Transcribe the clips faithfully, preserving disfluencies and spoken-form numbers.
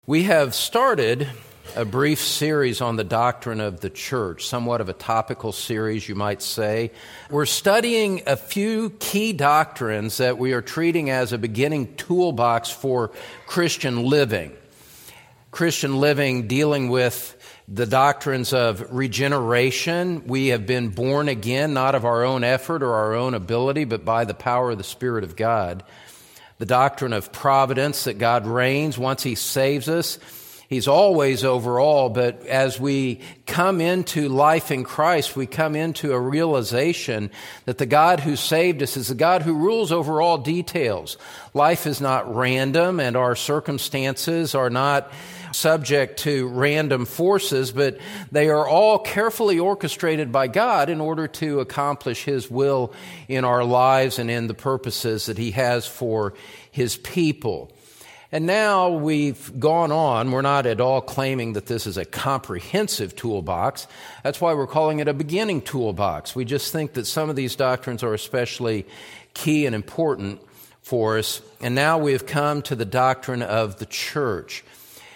We have started a brief series on the doctrine of the church, somewhat of a topical series, you might say. We're studying a few key doctrines that we are treating as a beginning toolbox for Christian living. Christian living dealing with the doctrines of regeneration. We have been born again, not of our own effort or our own ability, but by the power of the Spirit of God. The doctrine of providence, that God reigns once He saves us. He's always over all, but as we come into life in Christ, we come into a realization that the God who saved us is the God who rules over all details. Life is not random, and our circumstances are not subject to random forces, but they are all carefully orchestrated by God in order to accomplish His will in our lives and in the purposes that He has for His people. And now we've gone on. We're not at all claiming that this is a comprehensive toolbox. That's why we're calling it a beginning toolbox. We just think that some of these doctrines are especially key and important for us. And now we've come to the doctrine of the church.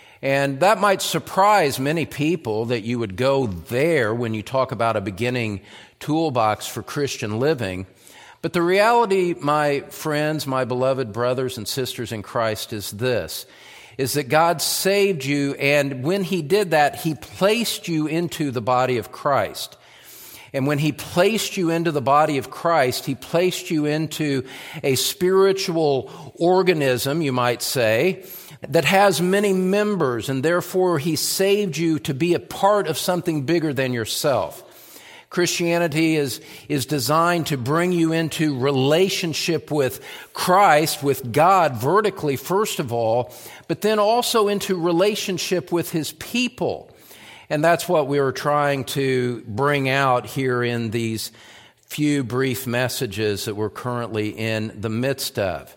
And that might surprise many people that you would go there when you talk about a beginning toolbox for Christian living. But the reality, my friends, my beloved brothers and sisters in Christ, is this, is that God saved you, and when He did that, He placed you into the body of Christ. And when He placed you into the body of Christ, He placed you into a spiritual organism, you might say, that has many members, and therefore He saved you to be a part of something bigger than yourself. Christianity is, is designed to bring you into relationship with Christ, with God vertically, first of all, but then also into relationship with His people. And that's what we are trying to bring out here in these few brief messages that we're currently in the midst of.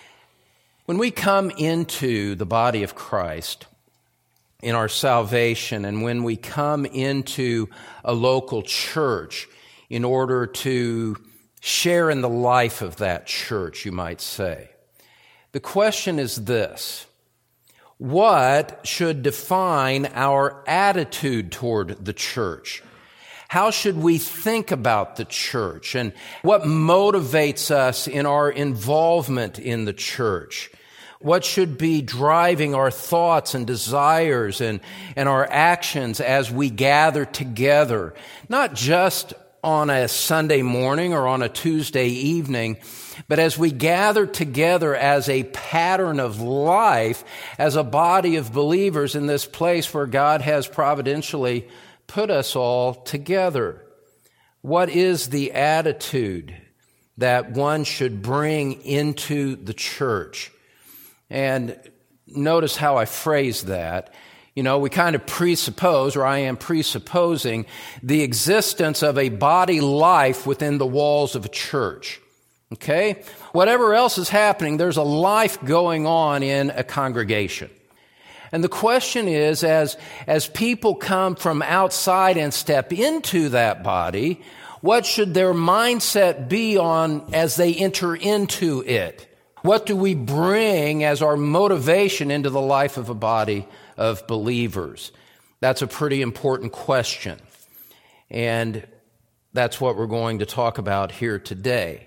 When we come into the body of Christ in our salvation, and when we come into a local church in order to share in the life of that church, you might say, the question is this: what should define our attitude toward the church? How should we think about the church? And what motivates us in our involvement in the church? What should be driving our thoughts and desires and, and our actions as we gather together, not just on a Sunday morning or on a Tuesday evening, but as we gather together as a pattern of life, as a body of believers in this place where God has providentially put us all together. What is the attitude that one should bring into the church? And notice how I phrase that. You know, we kind of presuppose, or I am presupposing, the existence of a body life within the walls of a church. Okay? Whatever else is happening, there's a life going on in a congregation. And the question is, as, as people come from outside and step into that body, what should their mindset be on as they enter into it? What do we bring as our motivation into the life of a body of believers? That's a pretty important question. And that's what we're going to talk about here today.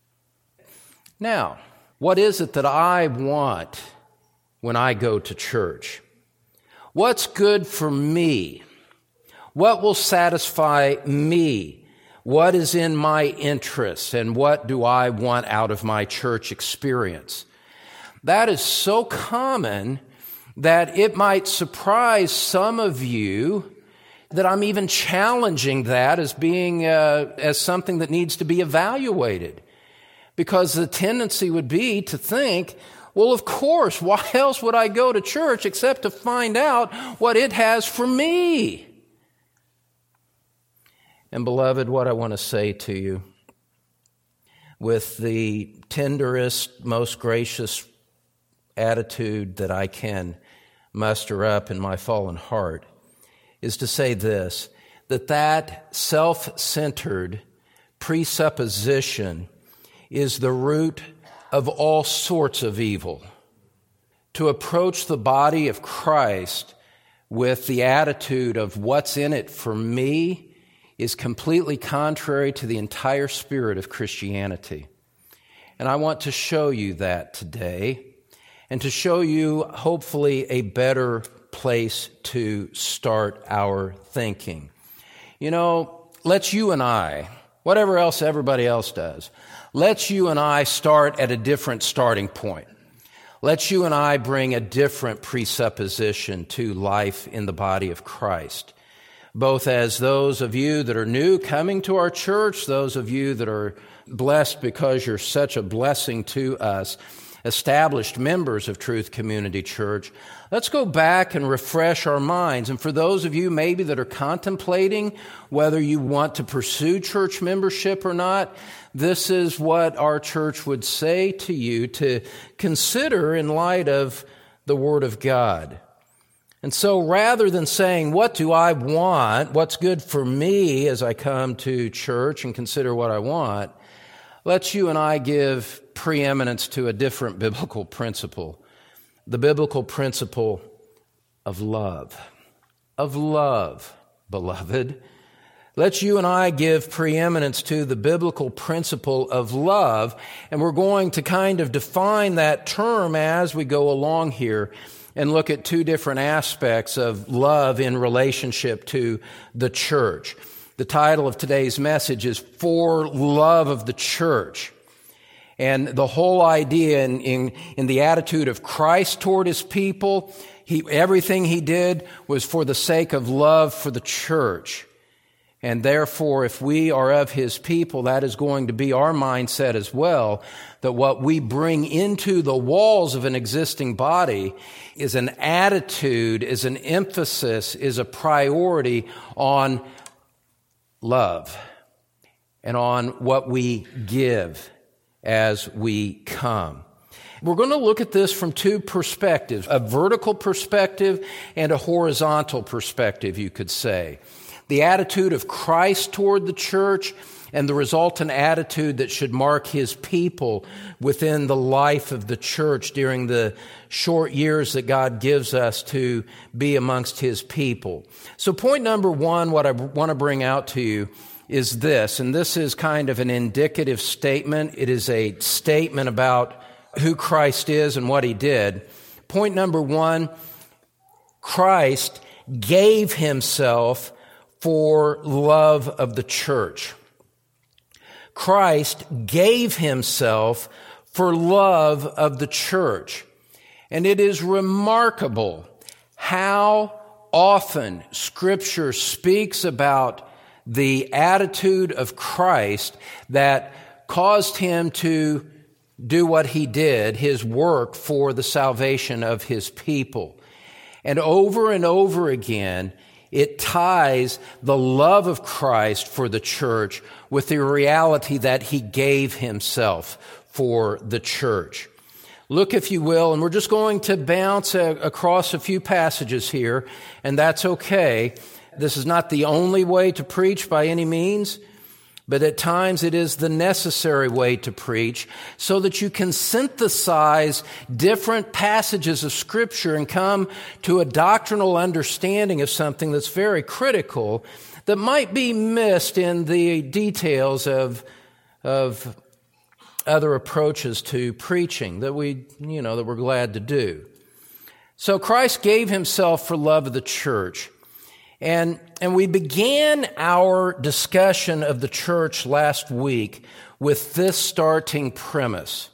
Now, what is it that I want when I go to church? What's good for me? What will satisfy me? What is in my interest, and what do I want out of my church experience? That is so common that it might surprise some of you that I'm even challenging that as being uh, as something that needs to be evaluated. Because the tendency would be to think, well, of course, why else would I go to church except to find out what it has for me? And beloved, what I want to say to you with the tenderest, most gracious attitude that I can muster up in my fallen heart is to say this, that that self-centered presupposition is the root of all sorts of evil. to approach the body of Christ with the attitude of what's in it for me is completely contrary to the entire spirit of Christianity. And I want to show you that today, and to show you, hopefully, a better place to start our thinking. You know, let's you and I, whatever else everybody else does, let's you and I start at a different starting point. Let's you and I bring a different presupposition to life in the body of Christ, both as those of you that are new coming to our church, those of you that are blessed because you're such a blessing to us, established members of Truth Community Church. Let's go back and refresh our minds. And for those of you maybe that are contemplating whether you want to pursue church membership or not, this is what our church would say to you to consider in light of the Word of God. And so rather than saying, what do I want, what's good for me as I come to church and consider what I want, let's you and I give preeminence to a different biblical principle, the biblical principle of love. Of love, beloved. Let's you and I give preeminence to the biblical principle of love, and we're going to kind of define that term as we go along here and look at two different aspects of love in relationship to the church. The title of today's message is For Love of the Church. And the whole idea in, in, in the attitude of Christ toward His people, he, everything He did was for the sake of love for the church. And therefore, if we are of His people, that is going to be our mindset as well, that what we bring into the walls of an existing body is an attitude, is an emphasis, is a priority on love and on what we give as we come. We're going to look at this from two perspectives, a vertical perspective and a horizontal perspective, you could say. The attitude of Christ toward the church and the resultant attitude that should mark His people within the life of the church during the short years that God gives us to be amongst His people. So point number one, what I want to bring out to you is this, and this is kind of an indicative statement. It is a statement about who Christ is and what He did. Point number one, Christ gave Himself for love of the church. Christ gave Himself for love of the church. And it is remarkable how often Scripture speaks about the attitude of Christ that caused Him to do what He did, His work for the salvation of His people. And over and over again, it ties the love of Christ for the church with the reality that He gave Himself for the church. Look, if you will, and we're just going to bounce a, across a few passages here, and that's okay. This is not the only way to preach by any means, but at times it is the necessary way to preach so that you can synthesize different passages of Scripture and come to a doctrinal understanding of something that's very critical that might be missed in the details of, of other approaches to preaching that we, you know, that we're glad to do. So Christ gave Himself for love of the church. And, and we began our discussion of the church last week with this starting premise.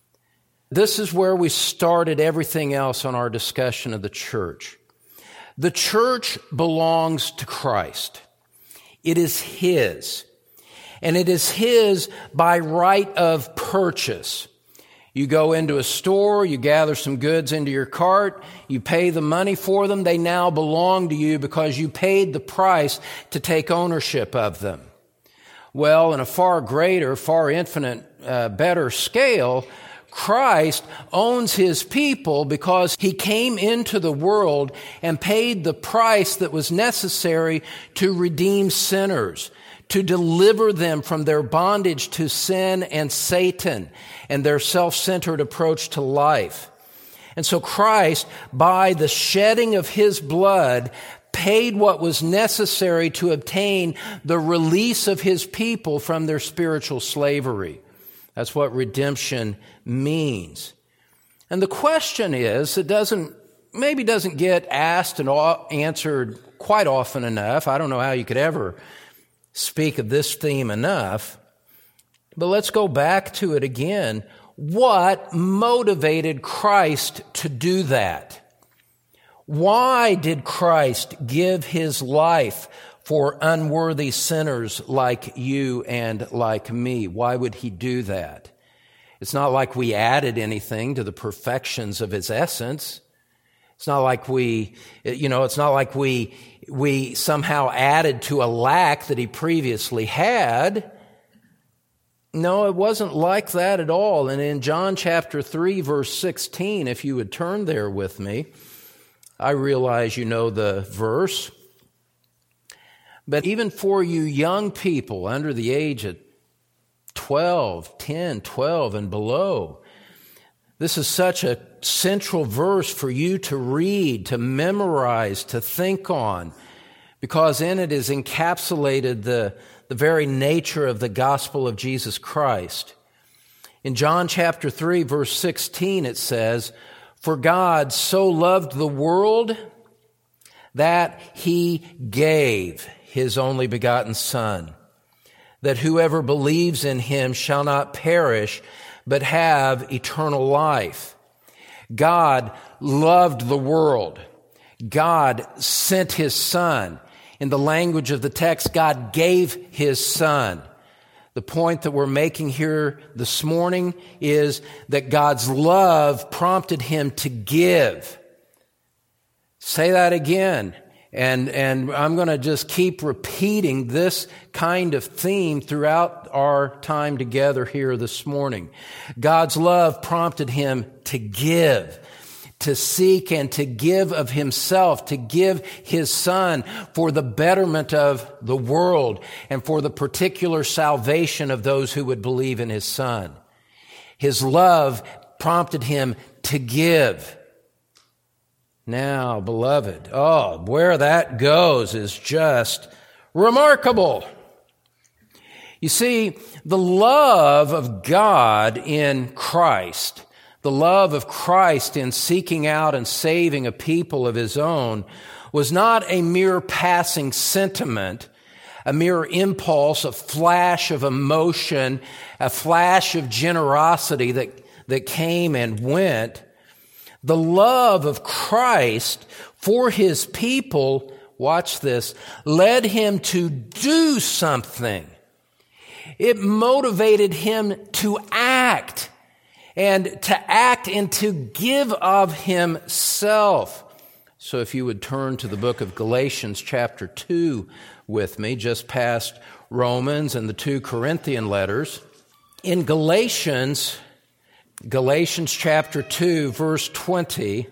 This is where we started everything else on our discussion of the church. The church belongs to Christ. It is His. And it is His by right of purchase. You go into a store, you gather some goods into your cart, you pay the money for them. They now belong to you because you paid the price to take ownership of them. Well, in a far greater, far infinite, uh, better scale, Christ owns His people because He came into the world and paid the price that was necessary to redeem sinners, to deliver them from their bondage to sin and Satan and their self-centered approach to life. And so Christ, by the shedding of his blood, paid what was necessary to obtain the release of his people from their spiritual slavery. That's what redemption means. And the question is, it doesn't, maybe doesn't get asked and answered quite often enough. I don't know how you could ever speak of this theme enough. But let's go back to it again. What motivated Christ to do that? Why did Christ give his life for unworthy sinners like you and like me? Why would he do that? It's not like we added anything to the perfections of his essence. It's not like we, you know, it's not like we, we somehow added to a lack that he previously had. No, it wasn't like that at all. And in John chapter three, verse sixteen, if you would turn there with me, I realize you know the verse. But even for you young people under the age of twelve, ten, twelve, and below, this is such a central verse for you to read, to memorize, to think on, because in it is encapsulated the, the very nature of the gospel of Jesus Christ. In John chapter three, verse sixteen, it says, "For God so loved the world that he gave his only begotten Son, that whoever believes in him shall not perish, but have eternal life." God loved the world. God sent his Son. In the language of the text, God gave his Son. The point that we're making here this morning is that God's love prompted him to give. Say that again. And, and I'm going to just keep repeating this kind of theme throughout our time together here this morning. God's love prompted him to give, to seek and to give of himself, to give his Son for the betterment of the world and for the particular salvation of those who would believe in his Son. His love prompted him to give. Now, beloved, oh, where that goes is just remarkable. You see, the love of God in Christ, the love of Christ in seeking out and saving a people of his own, was not a mere passing sentiment, a mere impulse, a flash of emotion, a flash of generosity that, that came and went. The love of Christ for his people, watch this, led him to do something. It motivated him to act, and to act and to give of himself. So if you would turn to the book of Galatians chapter two with me, just past Romans and the two Corinthian letters. In Galatians Galatians chapter two, verse twenty,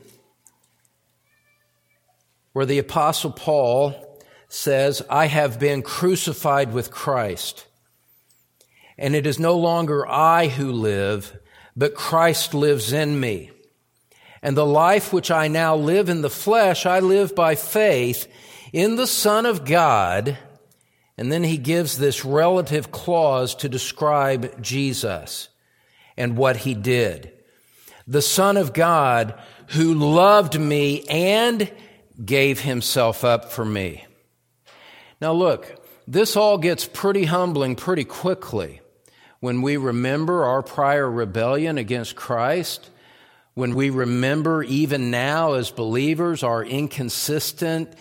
where the Apostle Paul says, "I have been crucified with Christ, and it is no longer I who live, but Christ lives in me. And the life which I now live in the flesh, I live by faith in the Son of God." And then he gives this relative clause to describe Jesus and what he did. "The Son of God who loved me and gave himself up for me." Now look, this all gets pretty humbling pretty quickly when we remember our prior rebellion against Christ, when we remember even now as believers our inconsistent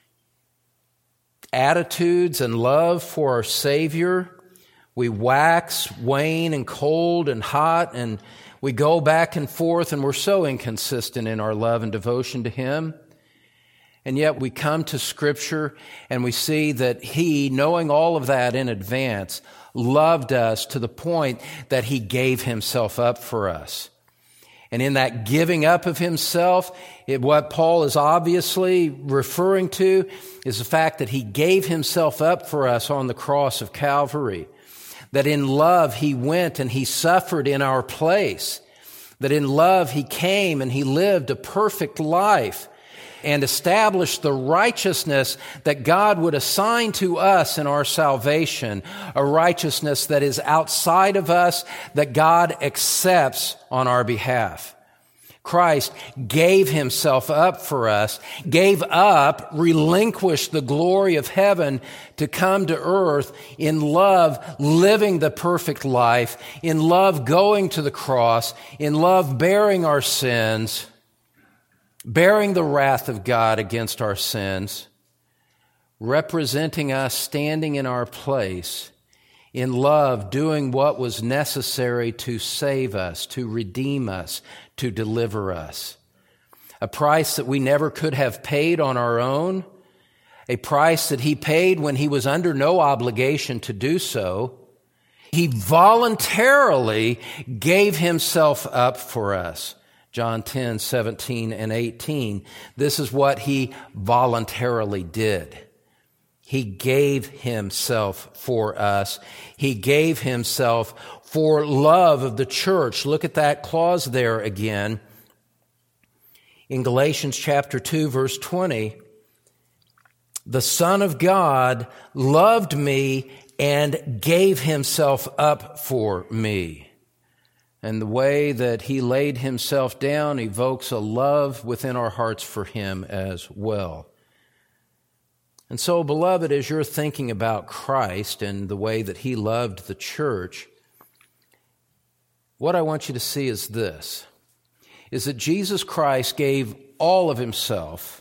attitudes and love for our Savior. We wax, wane, and cold and hot, and we go back and forth, and we're so inconsistent in our love and devotion to him. And yet we come to Scripture and we see that he, knowing all of that in advance, loved us to the point that he gave himself up for us. And in that giving up of himself, it, what Paul is obviously referring to is the fact that he gave himself up for us on the cross of Calvary. That in love he went and he suffered in our place. that in love he came and he lived a perfect life and established the righteousness that God would assign to us in our salvation, a righteousness that is outside of us, that God accepts on our behalf. Christ gave himself up for us, gave up, relinquished the glory of heaven to come to earth in love, living the perfect life, in love going to the cross, in love bearing our sins, bearing the wrath of God against our sins, representing us, standing in our place, in love, doing what was necessary to save us, to redeem us, to deliver us. A price that we never could have paid on our own, a price that he paid when he was under no obligation to do so. He voluntarily gave himself up for us. John ten, seventeen, and eighteen. This is what he voluntarily did. He gave himself for us. He gave himself for love of the church. Look at that clause there again. In Galatians chapter two, verse twenty, the Son of God loved me and gave himself up for me. And the way that he laid himself down evokes a love within our hearts for him as well. And so, beloved, as you're thinking about Christ and the way that he loved the church, what I want you to see is this, is that Jesus Christ gave all of himself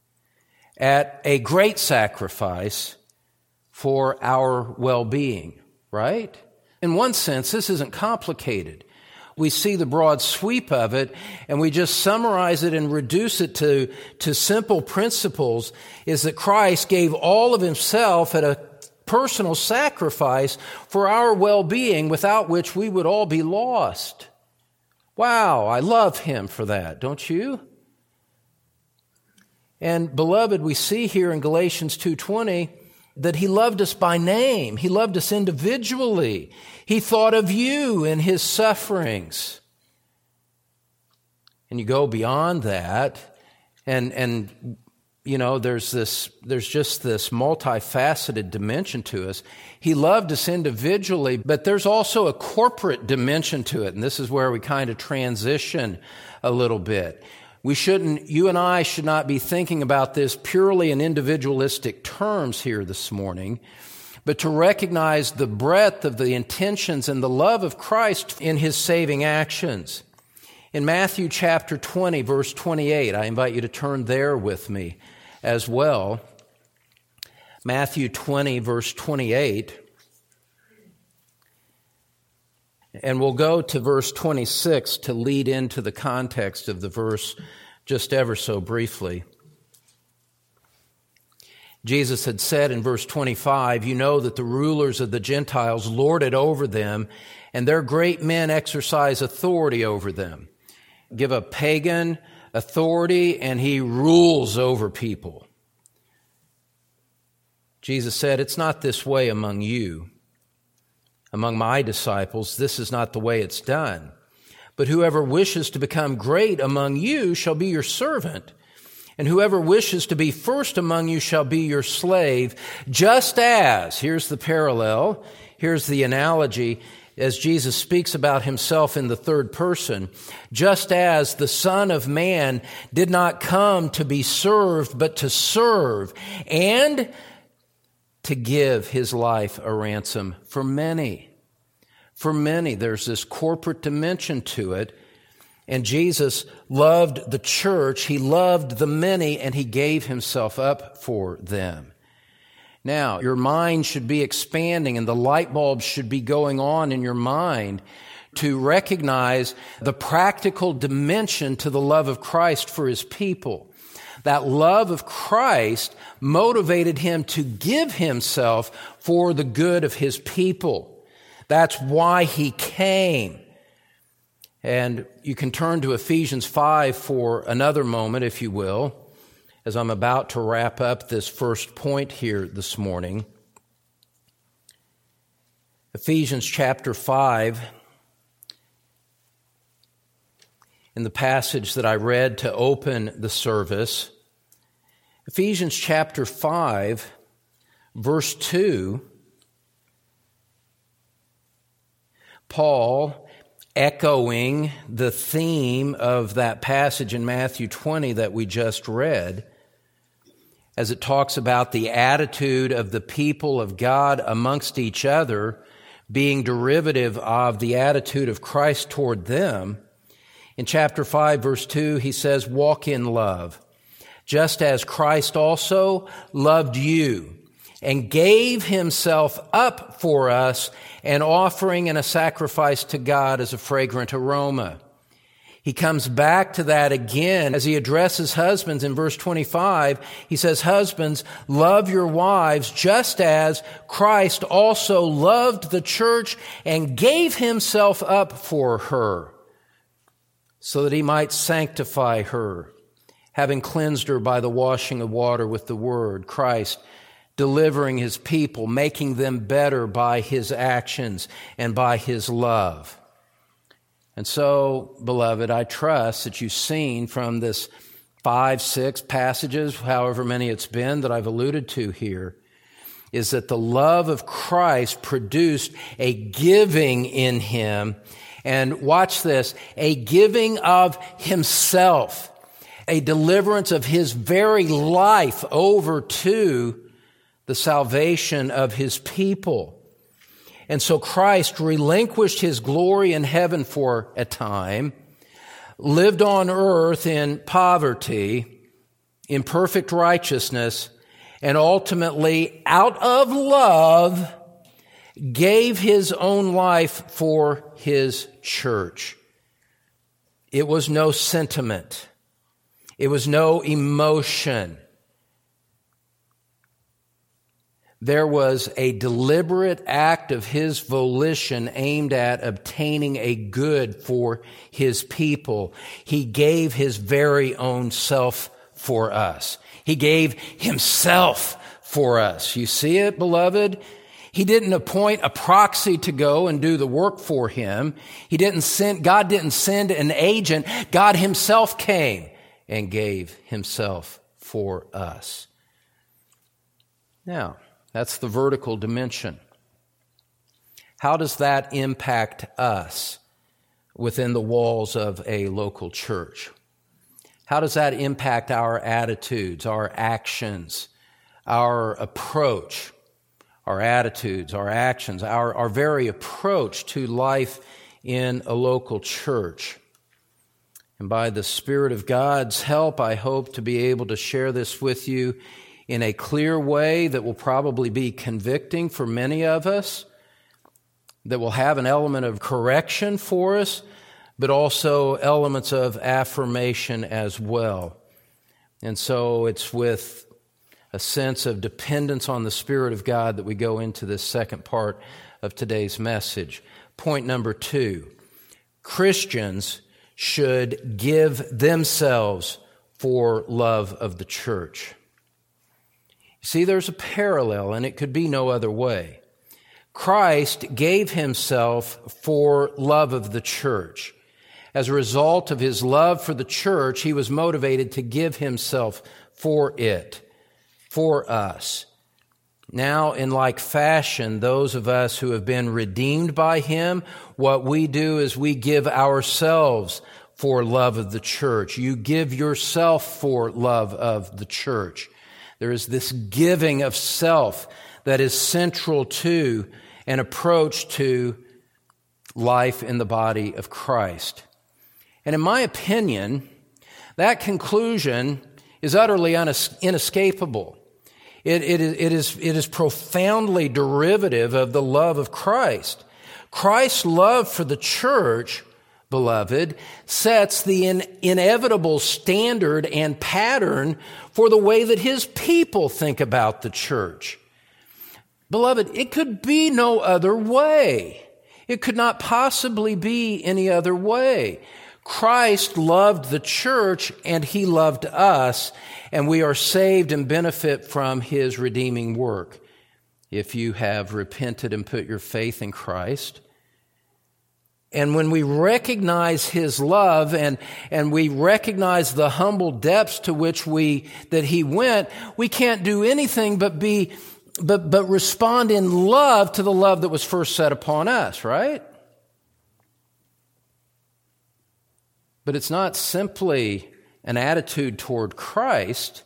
at a great sacrifice for our well-being, right? In one sense, this isn't complicated. We see the broad sweep of it, and we just summarize it and reduce it to, to simple principles, is that Christ gave all of himself at a personal sacrifice for our well-being, without which we would all be lost. Wow, I love him for that, don't you? And beloved, we see here in Galatians two twenty that he loved us by name. He loved us individually. He thought of you in his sufferings. And you go beyond that, and and you know, there's this there's just this multifaceted dimension to us. He loved us individually, but there's also a corporate dimension to it, and this is where we kind of transition a little bit. We shouldn't, you and I should not be thinking about this purely in individualistic terms here this morning, but to recognize the breadth of the intentions and the love of Christ in his saving actions. In Matthew chapter twenty, verse twenty-eight, I invite you to turn there with me as well. Matthew twenty, verse twenty-eight. And we'll go to verse twenty-six to lead into the context of the verse just ever so briefly. Jesus had said in verse twenty-five, "You know that the rulers of the Gentiles lord it over them, and their great men exercise authority over them." Give a pagan authority, and he rules over people. Jesus said, "It's not this way among you. Among my disciples, this is not the way it's done. But whoever wishes to become great among you shall be your servant, and whoever wishes to be first among you shall be your slave, just as," here's the parallel, here's the analogy, as Jesus speaks about himself in the third person, "just as the Son of Man did not come to be served, but to serve, and to give his life a ransom for many." For many, there's this corporate dimension to it. And Jesus loved the church, he loved the many, and he gave himself up for them. Now, your mind should be expanding, and the light bulbs should be going on in your mind to recognize the practical dimension to the love of Christ for his people. That love of Christ motivated him to give himself for the good of his people. That's why he came. And you can turn to Ephesians five for another moment, if you will, as I'm about to wrap up this first point here this morning. Ephesians chapter five. in the passage that I read to open the service. Ephesians chapter five, verse two, Paul, echoing the theme of that passage in Matthew twenty that we just read, as it talks about the attitude of the people of God amongst each other being derivative of the attitude of Christ toward them. In chapter five, verse two, he says, walk in love, just as Christ also loved you and gave himself up for us, an offering and a sacrifice to God as a fragrant aroma. He comes back to that again as he addresses husbands in verse twenty-five. He says, husbands, love your wives just as Christ also loved the church and gave himself up for her, so that he might sanctify her, having cleansed her by the washing of water with the word. Christ delivering his people, making them better by his actions and by his love. And so, beloved, I trust that you've seen from this five, six passages, however many it's been that I've alluded to here, is that the love of Christ produced a giving in him. And watch this, a giving of himself, a deliverance of his very life over to the salvation of his people. And so Christ relinquished his glory in heaven for a time, lived on earth in poverty, in perfect righteousness, and ultimately, out of love, gave his own life for his church. It was no sentiment. It was no emotion. There was a deliberate act of his volition aimed at obtaining a good for his people. He gave his very own self for us. He gave himself for us. You see it, beloved? He didn't appoint a proxy to go and do the work for him. He didn't send, God didn't send an agent. God himself came and gave himself for us. Now, that's the vertical dimension. How does that impact us within the walls of a local church? How does that impact our attitudes, our actions, our approach, our attitudes, our actions, our, our very approach to life in a local church? And by the Spirit of God's help, I hope to be able to share this with you in a clear way that will probably be convicting for many of us, that will have an element of correction for us, but also elements of affirmation as well. And so it's with a sense of dependence on the Spirit of God that we go into this second part of today's message. Point number two, Christians should give themselves for love of the church. See, there's a parallel, and it could be no other way. Christ gave himself for love of the church. As a result of his love for the church, he was motivated to give himself for it, for us. Now, in like fashion, those of us who have been redeemed by him, what we do is we give ourselves for love of the church. You give yourself for love of the church. There is this giving of self that is central to an approach to life in the body of Christ. And in my opinion, that conclusion is utterly inescapable. It, it, is, it, is, it is profoundly derivative of the love of Christ. Christ's love for the church, beloved, sets the in, inevitable standard and pattern for the way that his people think about the church. Beloved, it could be no other way. It could not possibly be any other way. Christ loved the church and he loved us, and we are saved and benefit from his redeeming work. If you have repented and put your faith in Christ, And when we recognize His love and, and we recognize the humble depths to which we, that He went, we can't do anything but be, but, but respond in love to the love that was first set upon us, right? But it's not simply an attitude toward Christ.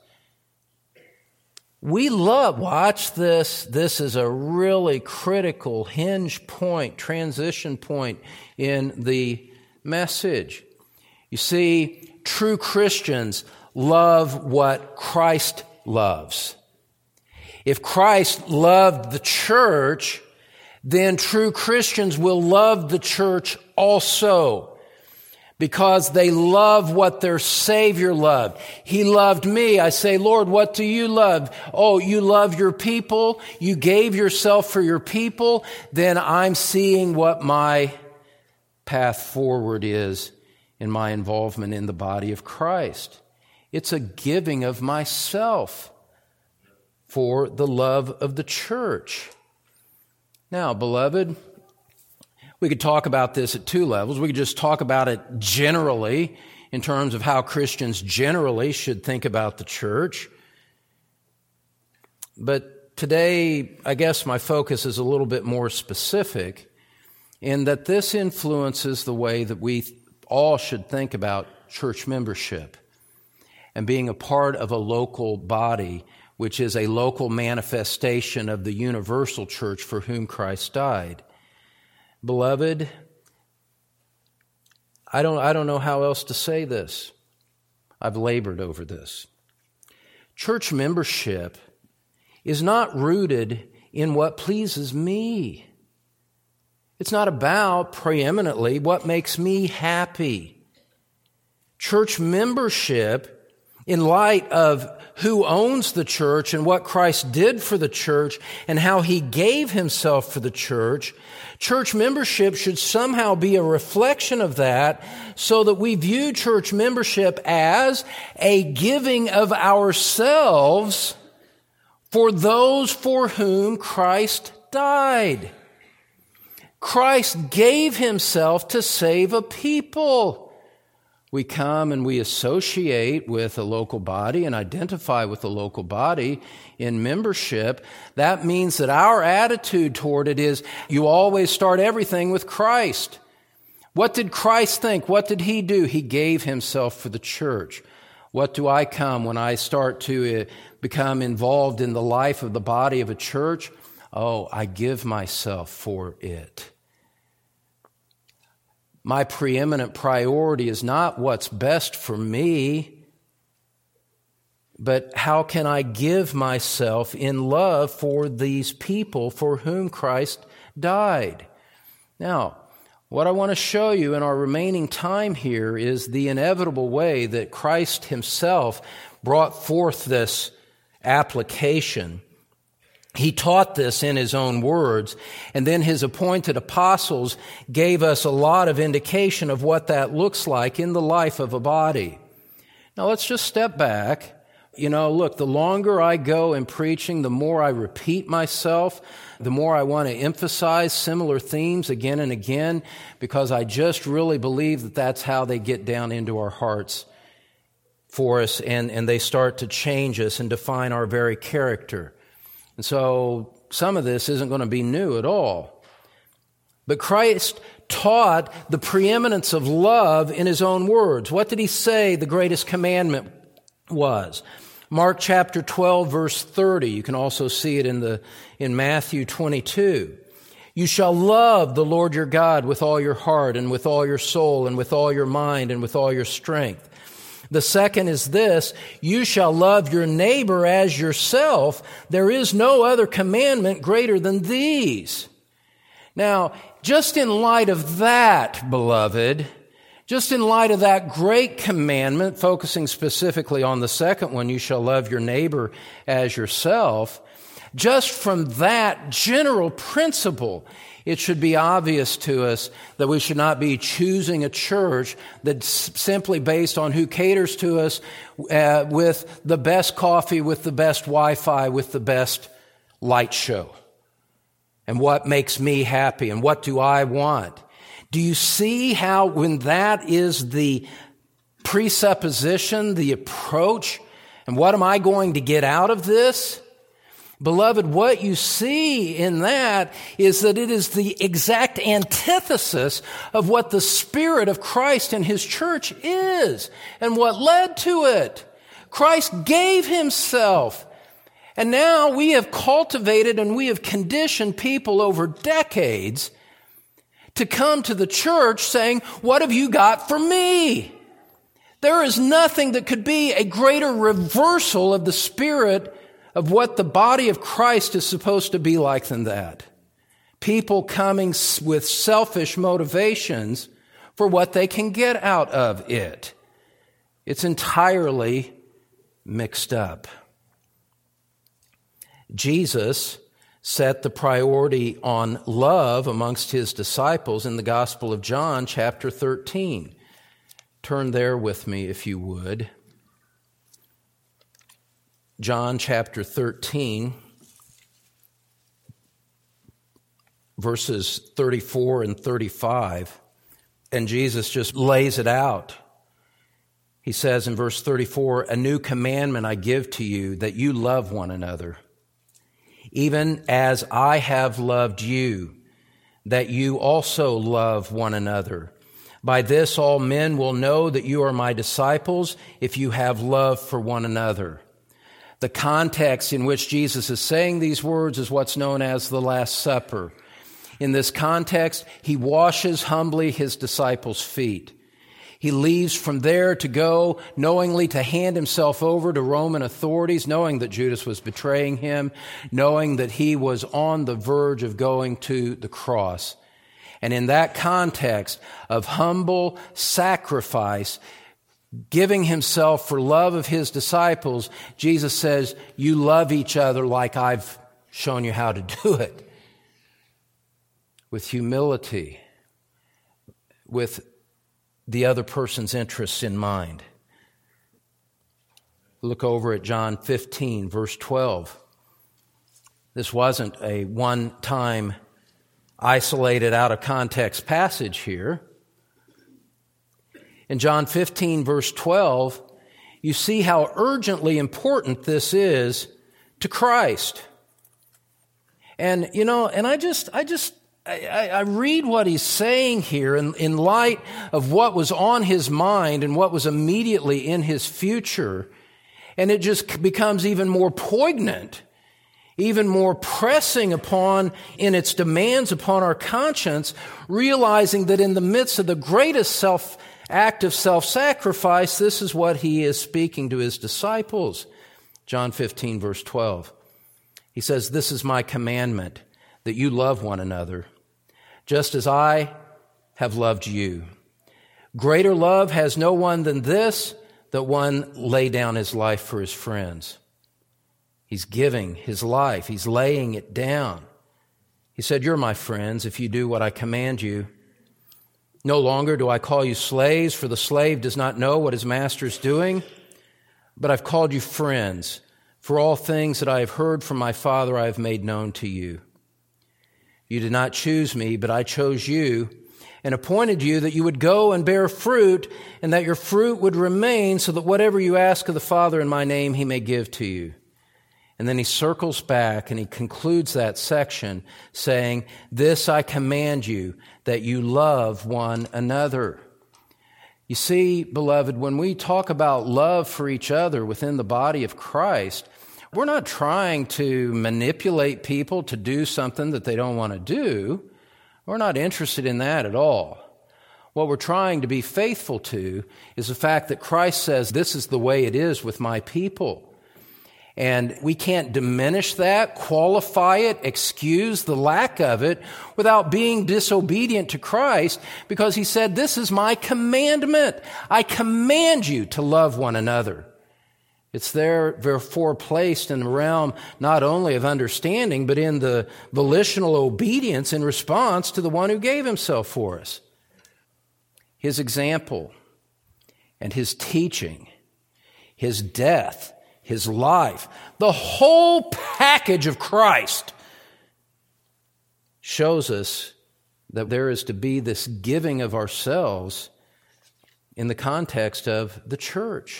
We love, watch this, this is a really critical hinge point, transition point in the message. You see, true Christians love what Christ loves. If Christ loved the church, then true Christians will love the church also. Because they love what their Savior loved. He loved me. I say, Lord, what do you love? Oh, you love your people. You gave yourself for your people. Then I'm seeing what my path forward is in my involvement in the body of Christ. It's a giving of myself for the love of the church. Now, beloved, we could talk about this at two levels. We could just talk about it generally in terms of how Christians generally should think about the church. But today, I guess my focus is a little bit more specific in that this influences the way that we all should think about church membership and being a part of a local body, which is a local manifestation of the universal church for whom Christ died. Beloved, I don't, I don't know how else to say this. I've labored over this. Church membership is not rooted in what pleases me. It's not about preeminently what makes me happy. Church membership, in light of who owns the church and what Christ did for the church and how He gave Himself for the church, church membership should somehow be a reflection of that so that we view church membership as a giving of ourselves for those for whom Christ died. Christ gave Himself to save a people. We come and we associate with a local body and identify with the local body in membership. That means that our attitude toward it is you always start everything with Christ. What did Christ think? What did He do? He gave Himself for the church. What do I come when I start to become involved in the life of the body of a church? Oh, I give myself for it. My preeminent priority is not what's best for me, but how can I give myself in love for these people for whom Christ died? Now, what I want to show you in our remaining time here is the inevitable way that Christ Himself brought forth this application. He taught this in His own words, and then His appointed apostles gave us a lot of indication of what that looks like in the life of a body. Now let's just step back. You know, look, the longer I go in preaching, the more I repeat myself, the more I want to emphasize similar themes again and again, because I just really believe that that's how they get down into our hearts for us, and, and they start to change us and define our very character. And so some of this isn't going to be new at all. But Christ taught the preeminence of love in His own words. What did He say the greatest commandment was? Mark chapter twelve, verse thirty. You can also see it in the in Matthew twenty-two. You shall love the Lord your God with all your heart and with all your soul and with all your mind and with all your strength. The second is this, you shall love your neighbor as yourself. There is no other commandment greater than these. Now, just in light of that, beloved, just in light of that great commandment, focusing specifically on the second one, you shall love your neighbor as yourself, just from that general principle, it should be obvious to us that we should not be choosing a church that's simply based on who caters to us uh, with the best coffee, with the best Wi-Fi, with the best light show. And what makes me happy and what do I want? Do you see how when that is the presupposition, the approach, and what am I going to get out of this? Beloved, what you see in that is that it is the exact antithesis of what the Spirit of Christ and His church is and what led to it. Christ gave Himself. And now we have cultivated and we have conditioned people over decades to come to the church saying, "What have you got for me?" There is nothing that could be a greater reversal of the spirit of what the body of Christ is supposed to be like than that. People coming with selfish motivations for what they can get out of it. It's entirely mixed up. Jesus set the priority on love amongst His disciples in the Gospel of John, chapter thirteen. Turn there with me, if you would. John chapter thirteen, verses thirty-four and thirty-five, and Jesus just lays it out. He says in verse thirty-four, "A new commandment I give to you, that you love one another, even as I have loved you, that you also love one another. By this all men will know that you are my disciples, if you have love for one another." The context in which Jesus is saying these words is what's known as the Last Supper. In this context, He washes humbly His disciples' feet. He leaves from there to go knowingly to hand Himself over to Roman authorities, knowing that Judas was betraying Him, knowing that He was on the verge of going to the cross. And in that context of humble sacrifice, giving Himself for love of His disciples, Jesus says, "You love each other like I've shown you how to do it." With humility, with the other person's interests in mind. Look over at John fifteen, verse twelve. This wasn't a one-time isolated out of context passage here. In John fifteen, verse twelve, you see how urgently important this is to Christ. And, you know, and I just, I just, I, I read what He's saying here in, in light of what was on His mind and what was immediately in His future. And it just becomes even more poignant, even more pressing upon in its demands upon our conscience, realizing that in the midst of the greatest self act of self-sacrifice, this is what He is speaking to His disciples. John fifteen, verse twelve. He says, "This is my commandment, that you love one another, just as I have loved you. Greater love has no one than this, that one lay down his life for his friends." He's giving His life. He's laying it down. He said, "You're my friends if you do what I command you. No longer do I call you slaves, for the slave does not know what his master is doing, but I've called you friends, for all things that I have heard from my Father I have made known to you. You did not choose me, but I chose you and appointed you that you would go and bear fruit, and that your fruit would remain, so that whatever you ask of the Father in my name He may give to you." And then He circles back and He concludes that section saying, "This I command you, that you love one another." You see, beloved, when we talk about love for each other within the body of Christ, we're not trying to manipulate people to do something that they don't want to do. We're not interested in that at all. What we're trying to be faithful to is the fact that Christ says, "This is the way it is with my people." And we can't diminish that, qualify it, excuse the lack of it without being disobedient to Christ, because He said, "This is my commandment. I command you to love one another." It's there, therefore, placed in the realm not only of understanding, but in the volitional obedience in response to the one who gave Himself for us. His example and His teaching, His death, His life, the whole package of Christ shows us that there is to be this giving of ourselves in the context of the church.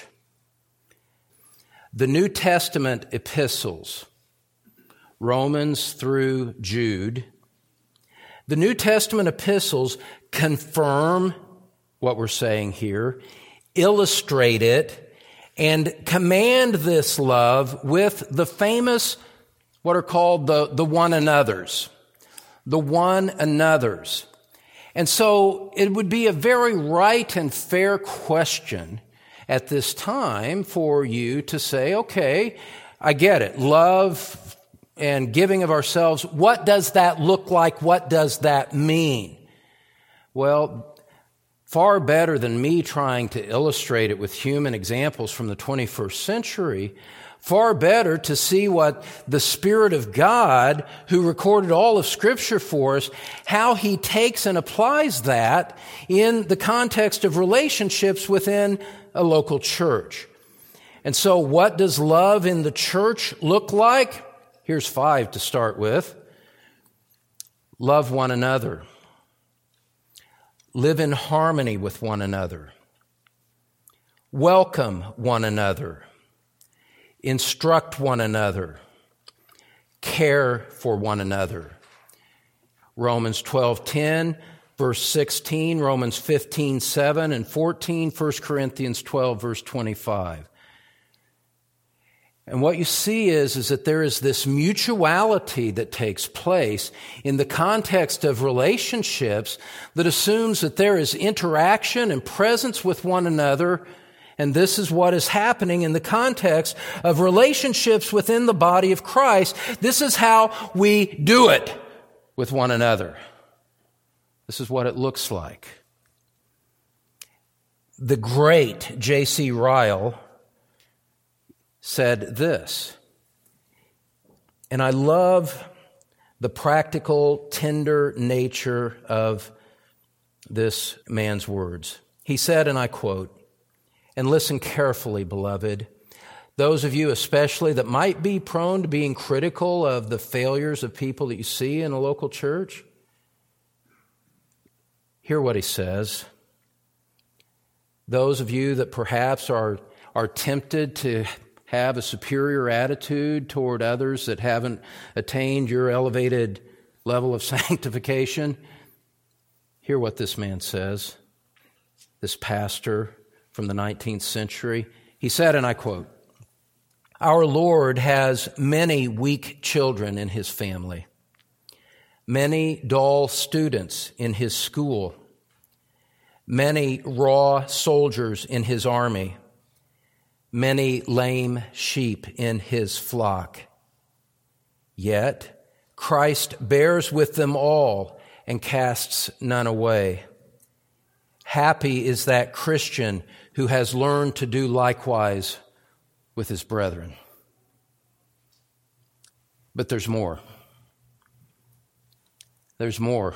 The New Testament epistles, Romans through Jude, the New Testament epistles confirm what we're saying here, illustrate it, and command this love with the famous, what are called the, the one another's. The one another's. And so it would be a very right and fair question at this time for you to say, okay, I get it. Love and giving of ourselves, what does that look like? What does that mean? Well, far better than me trying to illustrate it with human examples from the twenty-first century, far better to see what the Spirit of God, who recorded all of Scripture for us, how He takes and applies that in the context of relationships within a local church. And so what does love in the church look like? Here's five to start with. Love one another. Live in harmony with one another. Welcome one another. Instruct one another. Care for one another. Romans twelve ten, verse sixteen, Romans fifteen seven and fourteen, First Corinthians twelve, verse twenty-five. And what you see is, is that there is this mutuality that takes place in the context of relationships that assumes that there is interaction and presence with one another. And this is what is happening in the context of relationships within the body of Christ. This is how we do it with one another. This is what it looks like. The great J C Ryle said this, and I love the practical, tender nature of this man's words. He said, and I quote, "And listen carefully, beloved, those of you especially that might be prone to being critical of the failures of people that you see in a local church, hear what he says. Those of you that perhaps are, are tempted to have a superior attitude toward others that haven't attained your elevated level of sanctification, hear what this man says, this pastor from the nineteenth century. He said, and I quote, "Our Lord has many weak children in His family, many dull students in His school, many raw soldiers in His army, many lame sheep in His flock. Yet Christ bears with them all and casts none away. Happy is that Christian who has learned to do likewise with his brethren." But there's more. There's more.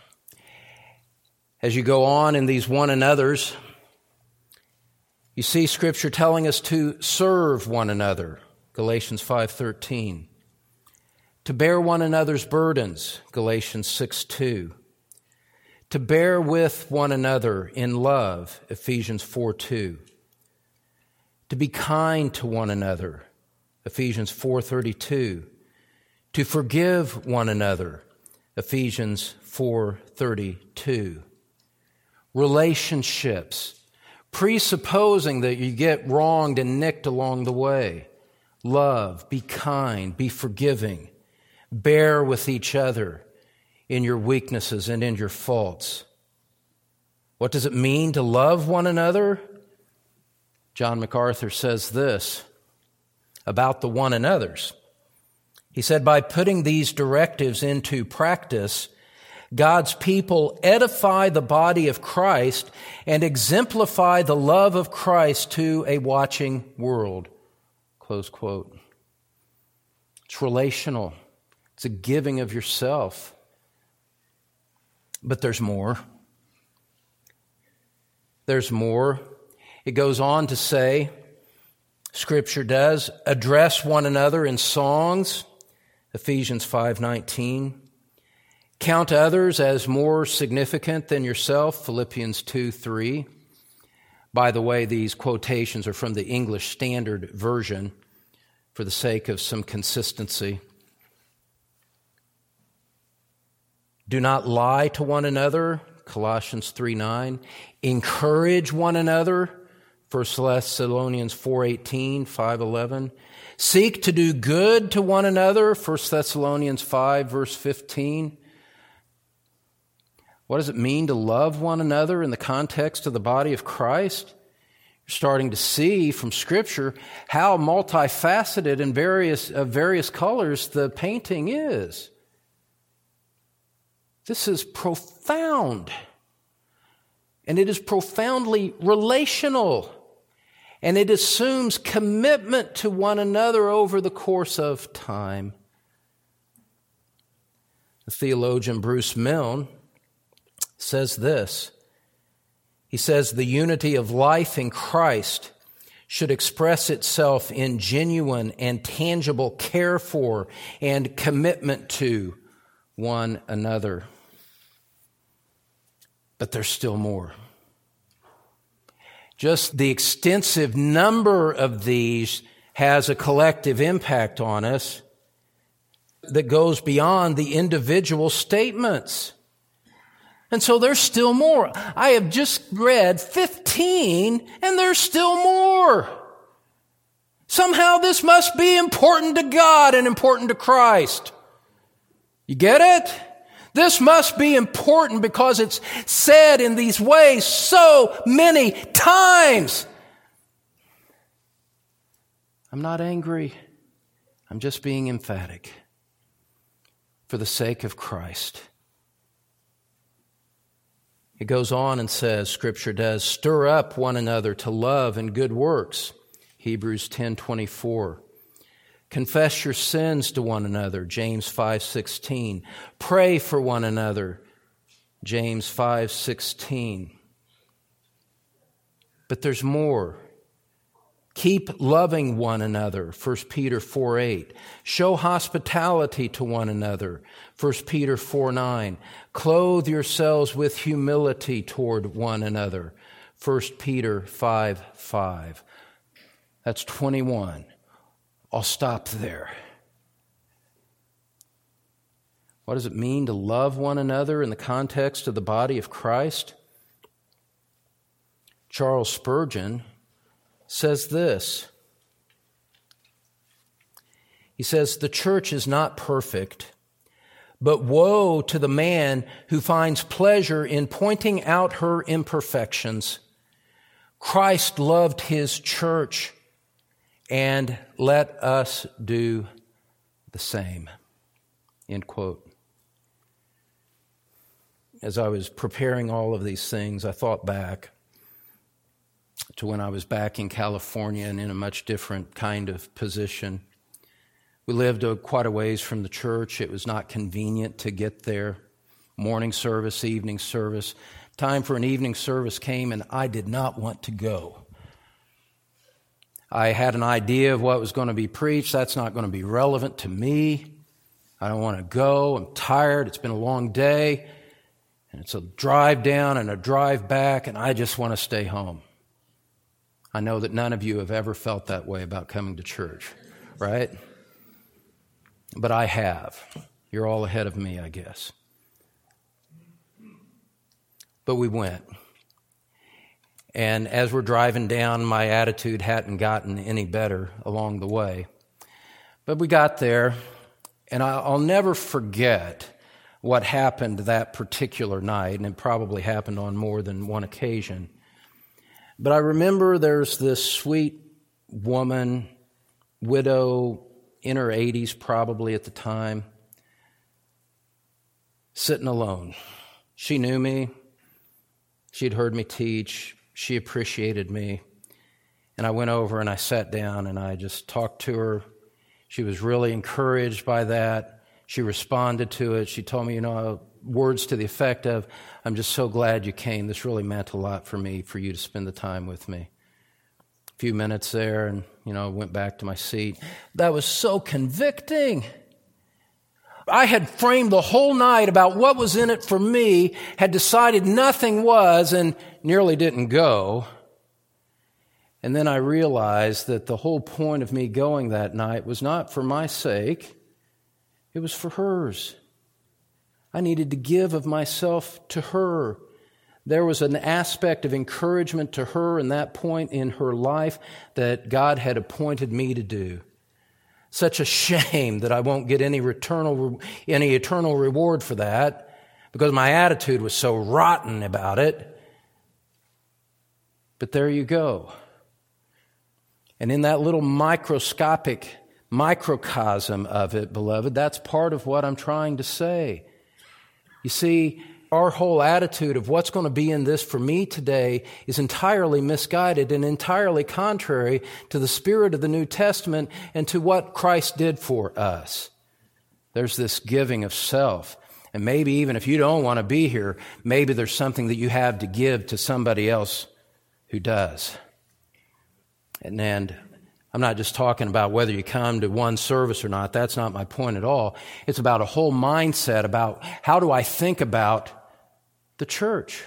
As you go on in these one another's, you see Scripture telling us to serve one another, Galatians five thirteen. To bear one another's burdens, Galatians six two. To bear with one another in love, Ephesians four two. To be kind to one another, Ephesians four thirty-two. To forgive one another, Ephesians four thirty-two. Relationships, presupposing that you get wronged and nicked along the way. Love, be kind, be forgiving, bear with each other in your weaknesses and in your faults. What does it mean to love one another? John MacArthur says this about the one another's. He said, by putting these directives into practice, God's people edify the body of Christ and exemplify the love of Christ to a watching world. Close quote. It's relational. It's a giving of yourself. But there's more. There's more. It goes on to say, Scripture does, address one another in songs, Ephesians five nineteen. Count others as more significant than yourself, Philippians two three. By the way, these quotations are from the English Standard Version for the sake of some consistency. Do not lie to one another, Colossians three nine. Encourage one another, First Thessalonians four eighteen, five eleven. Seek to do good to one another, First Thessalonians five, verse fifteen. What does it mean to love one another in the context of the body of Christ? You're starting to see from Scripture how multifaceted and various of various colors the painting is. This is profound. And it is profoundly relational. And it assumes commitment to one another over the course of time. The theologian Bruce Milne says this. He says, the unity of life in Christ should express itself in genuine and tangible care for and commitment to one another. But there's still more. Just the extensive number of these has a collective impact on us that goes beyond the individual statements. And so there's still more. I have just read fifteen, and there's still more. Somehow this must be important to God and important to Christ. You get it? This must be important because it's said in these ways so many times. I'm not angry. I'm just being emphatic for the sake of Christ. It goes on and says, Scripture does, stir up one another to love and good works, Hebrews ten twenty-four. Confess your sins to one another, James five sixteen. Pray for one another, James five sixteen. But there's more. Keep loving one another, First Peter four eight. Show hospitality to one another, First Peter four nine. Clothe yourselves with humility toward one another, First Peter five five. That's twenty-one. I'll stop there. What does it mean to love one another in the context of the body of Christ? Charles Spurgeon says this. He says, the church is not perfect, but woe to the man who finds pleasure in pointing out her imperfections. Christ loved his church, and let us do the same. End quote. As I was preparing all of these things, I thought back to when I was back in California and in a much different kind of position. We lived a, quite a ways from the church. It was not convenient to get there. Morning service, evening service. Time for an evening service came, and I did not want to go. I had an idea of what was going to be preached. That's not going to be relevant to me. I don't want to go. I'm tired. It's been a long day. And it's a drive down and a drive back, and I just want to stay home. I know that none of you have ever felt that way about coming to church, right? But I have. You're all ahead of me, I guess. But we went. And as we're driving down, my attitude hadn't gotten any better along the way. But we got there, and I'll never forget what happened that particular night, and it probably happened on more than one occasion. But I remember there's this sweet woman, widow, in her eighties probably at the time, sitting alone. She knew me. She'd heard me teach. She appreciated me. And I went over and I sat down and I just talked to her. She was really encouraged by that. She responded to it. She told me, you know, words to the effect of, I'm just so glad you came. This really meant a lot for me, for you to spend the time with me. A few minutes there and, you know, went back to my seat. That was so convicting. I had framed the whole night about what was in it for me, had decided nothing was, and nearly didn't go. And then I realized that the whole point of me going that night was not for my sake, it was for hers. I needed to give of myself to her. There was an aspect of encouragement to her in that point in her life that God had appointed me to do. Such a shame that I won't get any eternal, any eternal reward for that because my attitude was so rotten about it. But there you go. And in that little microscopic microcosm of it, beloved, that's part of what I'm trying to say. You see, our whole attitude of what's going to be in this for me today is entirely misguided and entirely contrary to the spirit of the New Testament and to what Christ did for us. There's this giving of self. And maybe even if you don't want to be here, maybe there's something that you have to give to somebody else who does. And, and I'm not just talking about whether you come to one service or not. That's not my point at all. It's about a whole mindset about how do I think about the church.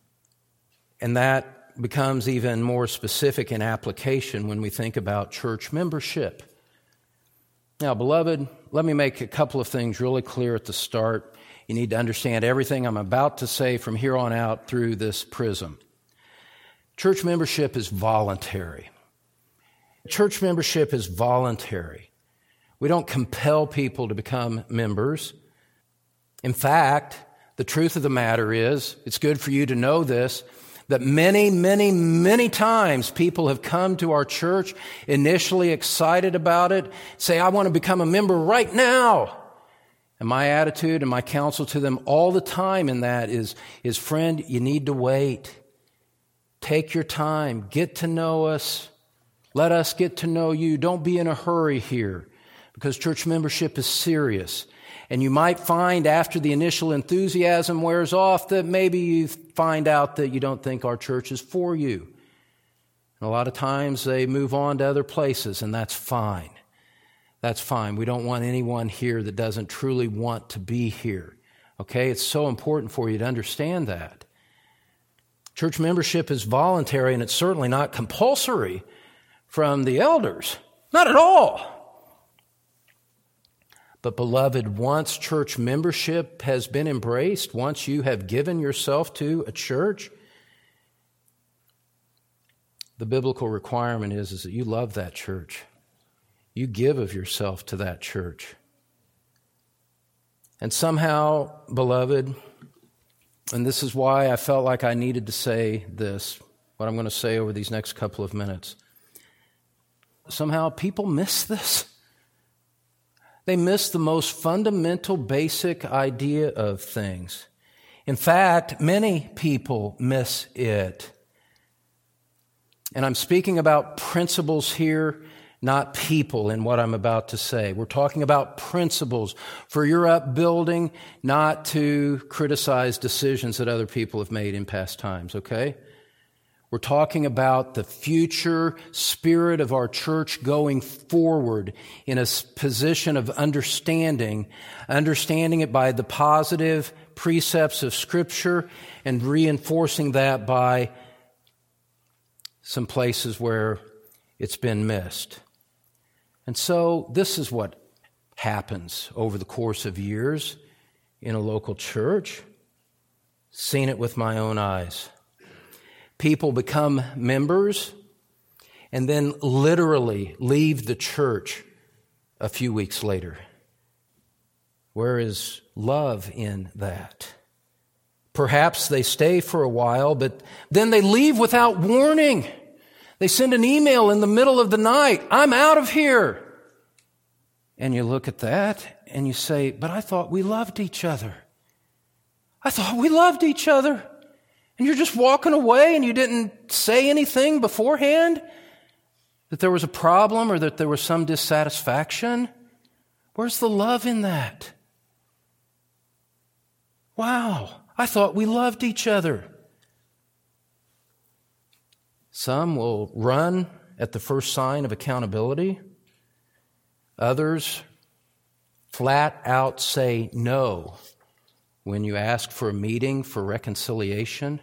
And that becomes even more specific in application when we think about church membership. Now, beloved, let me make a couple of things really clear at the start. You need to understand everything I'm about to say from here on out through this prism. Church membership is voluntary. Church membership is voluntary. We don't compel people to become members. In fact, the truth of the matter is, it's good for you to know this, that many, many, many times people have come to our church initially excited about it, say, I want to become a member right now. And my attitude and my counsel to them all the time in that is, is friend, you need to wait. Take your time. Get to know us. Let us get to know you. Don't be in a hurry here because church membership is serious. And you might find after the initial enthusiasm wears off that maybe you find out that you don't think our church is for you. And a lot of times they move on to other places, and that's fine. That's fine. We don't want anyone here that doesn't truly want to be here. Okay? It's so important for you to understand that. Church membership is voluntary, and it's certainly not compulsory from the elders. Not at all. But beloved, once church membership has been embraced, once you have given yourself to a church, the biblical requirement is, is that you love that church. You give of yourself to that church. And somehow, beloved, and this is why I felt like I needed to say this, what I'm going to say over these next couple of minutes. Somehow people miss this. They miss the most fundamental, basic idea of things. In fact, many people miss it. And I'm speaking about principles here, not people in what I'm about to say. We're talking about principles for your upbuilding, not to criticize decisions that other people have made in past times, okay? We're talking about the future spirit of our church going forward in a position of understanding, understanding it by the positive precepts of Scripture and reinforcing that by some places where it's been missed. And so this is what happens over the course of years in a local church. Seen it with my own eyes. People become members and then literally leave the church a few weeks later. Where is love in that? Perhaps they stay for a while, but then they leave without warning. They send an email in the middle of the night, I'm out of here. And you look at that and you say, but I thought we loved each other. I thought we loved each other. And you're just walking away and you didn't say anything beforehand? That there was a problem or that there was some dissatisfaction? Where's the love in that? Wow, I thought we loved each other. Some will run at the first sign of accountability. Others flat out say no when you ask for a meeting for reconciliation?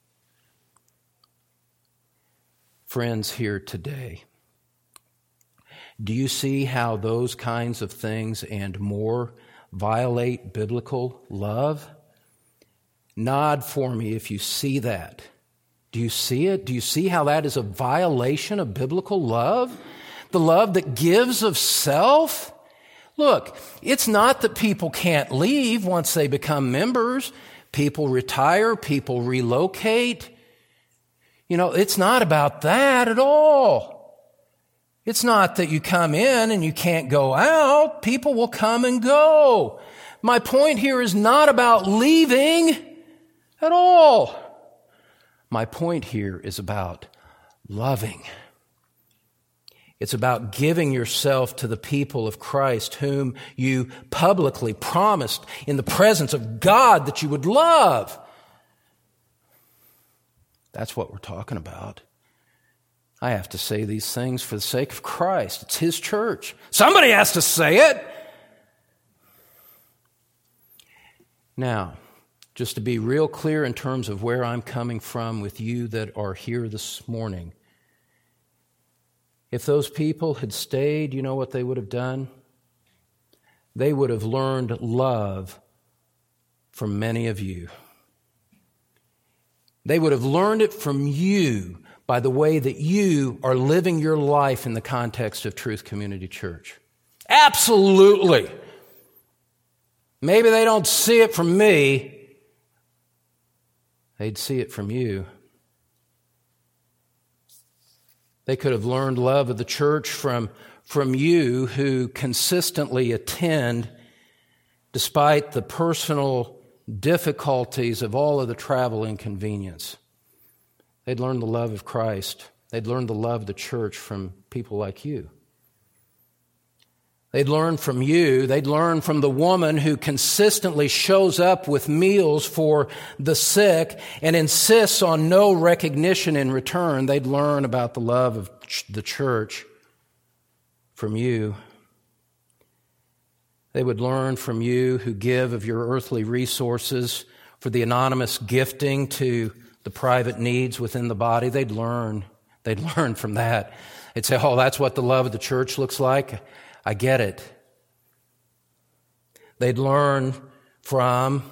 Friends here today, do you see how those kinds of things and more violate biblical love? Nod for me if you see that. Do you see it? Do you see how that is a violation of biblical love? The love that gives of self? Look, it's not that people can't leave once they become members. People retire, people relocate. You know, it's not about that at all. It's not that you come in and you can't go out. People will come and go. My point here is not about leaving at all. My point here is about loving. It's about giving yourself to the people of Christ whom you publicly promised in the presence of God that you would love. That's what we're talking about. I have to say these things for the sake of Christ. It's His church. Somebody has to say it. Now, just to be real clear in terms of where I'm coming from with you that are here this morning, if those people had stayed, you know what they would have done? They would have learned love from many of you. They would have learned it from you by the way that you are living your life in the context of Truth Community Church. Absolutely. Maybe they don't see it from me. They'd see it from you. They could have learned love of the church from, from you who consistently attend despite the personal difficulties of all of the travel inconvenience. They'd learn the love of Christ. They'd learn the love of the church from people like you. They'd learn from you. They'd learn from the woman who consistently shows up with meals for the sick and insists on no recognition in return. They'd learn about the love of the church from you. They would learn from you who give of your earthly resources for the anonymous gifting to the private needs within the body. They'd learn. They'd learn from that. They'd say, oh, that's what the love of the church looks like. I get it. They'd learn from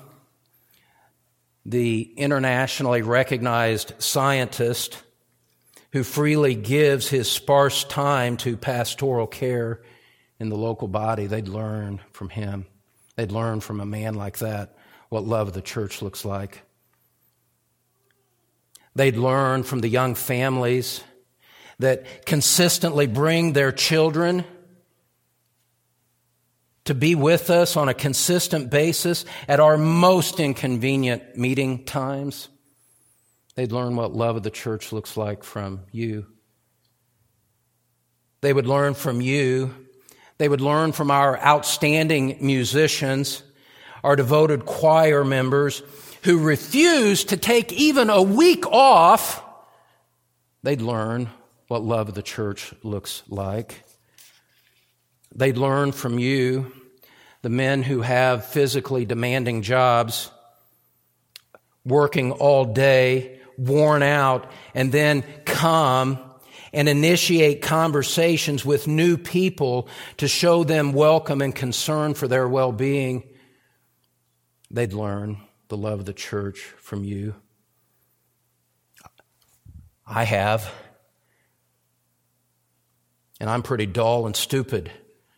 the internationally recognized scientist who freely gives his sparse time to pastoral care in the local body. They'd learn from him. They'd learn from a man like that what love of the church looks like. They'd learn from the young families that consistently bring their children to be with us on a consistent basis at our most inconvenient meeting times. They'd learn what love of the church looks like from you. They would learn from you. They would learn from our outstanding musicians, our devoted choir members who refuse to take even a week off. They'd learn what love of the church looks like. They'd learn from you, the men who have physically demanding jobs, working all day, worn out, and then come and initiate conversations with new people to show them welcome and concern for their well-being. They'd learn the love of the church from you. I have. And I'm pretty dull and stupid.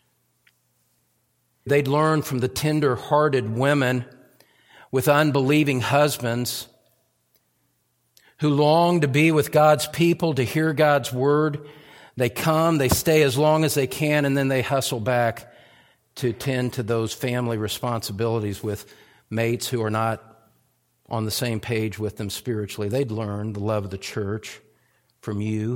They'd learn from the tender-hearted women with unbelieving husbands who long to be with God's people, to hear God's word. They come, they stay as long as they can, and then they hustle back to tend to those family responsibilities with mates who are not on the same page with them spiritually. They'd learn the love of the church from you.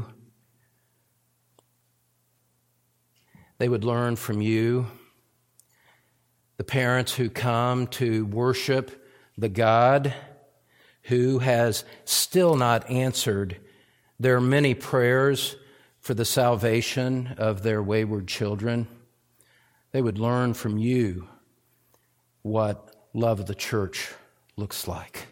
They would learn from you, the parents who come to worship the God who has still not answered their many prayers for the salvation of their wayward children. They would learn from you what love of the church looks like.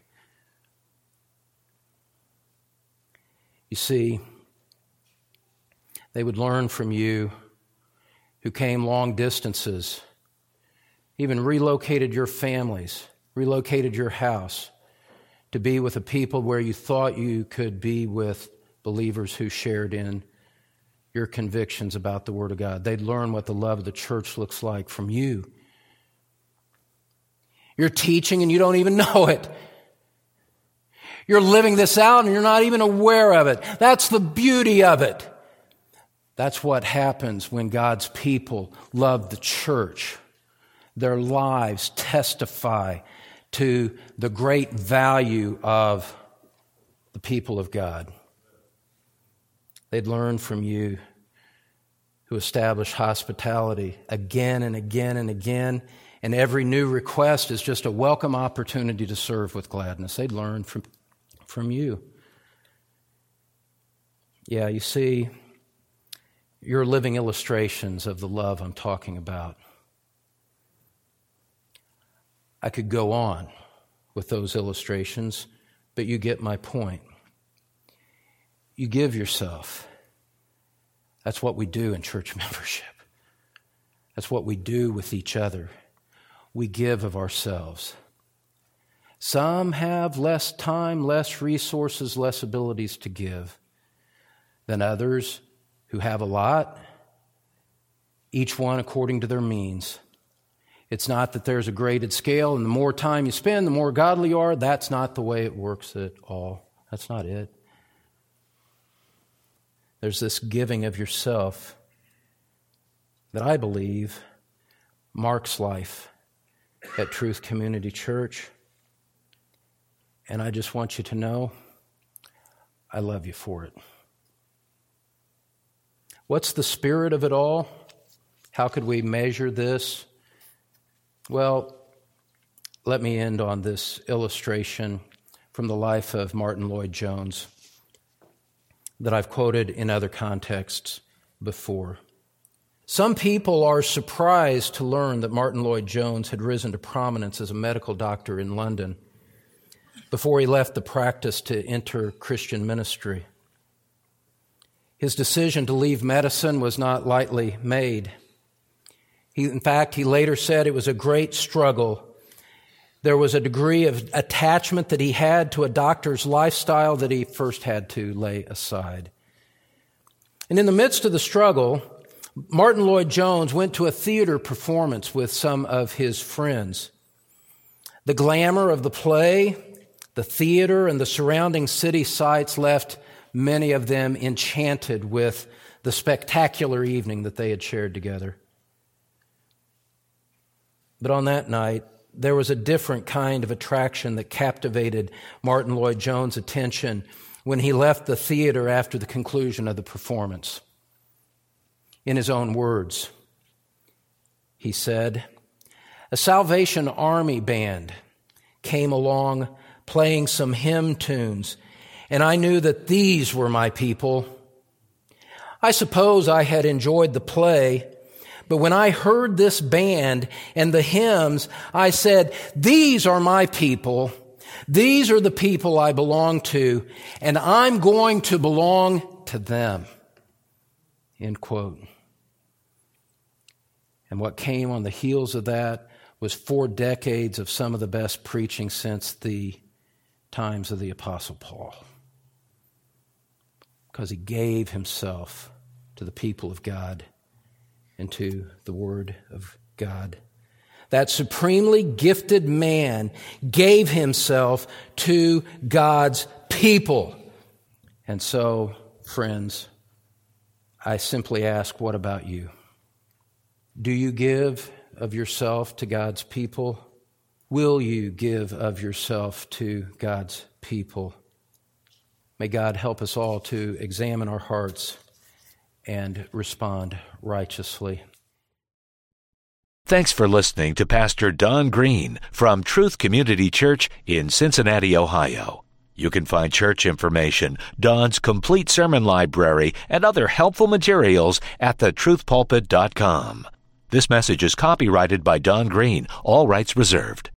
You see, they would learn from you who came long distances, even relocated your families, relocated your house to be with a people where you thought you could be with believers who shared in your convictions about the Word of God. They'd learn what the love of the church looks like from you. You're teaching and you don't even know it. You're living this out and you're not even aware of it. That's the beauty of it. That's what happens when God's people love the church. Their lives testify to the great value of the people of God. They'd learn from you who establish hospitality again and again and again, and every new request is just a welcome opportunity to serve with gladness. They'd learn from, from you. Yeah, you see, you're living illustrations of the love I'm talking about. I could go on with those illustrations, but you get my point. You give yourself. That's what we do in church membership. That's what we do with each other. We give of ourselves. Some have less time, less resources, less abilities to give than others who have a lot, each one according to their means. It's not that there's a graded scale, and the more time you spend, the more godly you are. That's not the way it works at all. That's not it. There's this giving of yourself that I believe marks life at Truth Community Church. And I just want you to know, I love you for it. What's the spirit of it all? How could we measure this? Well, let me end on this illustration from the life of Martin Lloyd-Jones that I've quoted in other contexts before. Some people are surprised to learn that Martin Lloyd-Jones had risen to prominence as a medical doctor in London before he left the practice to enter Christian ministry. His decision to leave medicine was not lightly made. He, in fact, he later said it was a great struggle. There was a degree of attachment that he had to a doctor's lifestyle that he first had to lay aside. And in the midst of the struggle, Martin Lloyd-Jones went to a theater performance with some of his friends. The glamour of the play, the theater, and the surrounding city sights left many of them enchanted with the spectacular evening that they had shared together. But on that night, there was a different kind of attraction that captivated Martin Lloyd-Jones' attention when he left the theater after the conclusion of the performance. In his own words, he said, "A Salvation Army band came along playing some hymn tunes, and I knew that these were my people. I suppose I had enjoyed the play, but when I heard this band and the hymns, I said, these are my people. These are the people I belong to, and I'm going to belong to them." End quote. And what came on the heels of that was four decades of some of the best preaching since the times of the Apostle Paul. Because he gave himself to the people of God and to the Word of God. That supremely gifted man gave himself to God's people. And so, friends, I simply ask, what about you? Do you give of yourself to God's people? Will you give of yourself to God's people? May God help us all to examine our hearts and respond righteously. Thanks for listening to Pastor Don Green from Truth Community Church in Cincinnati, Ohio. You can find church information, Don's complete sermon library, and other helpful materials at the truth pulpit dot com. This message is copyrighted by Don Green, all rights reserved.